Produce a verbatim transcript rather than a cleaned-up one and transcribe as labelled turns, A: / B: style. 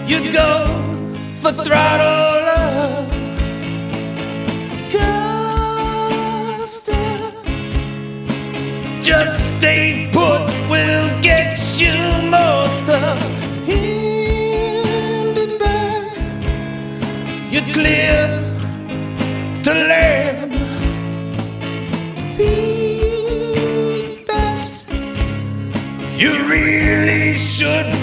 A: you go for throttle love. Custard, just stay put, we'll get you most of. Hindenburg, you're clear to land. Pete Best, you really should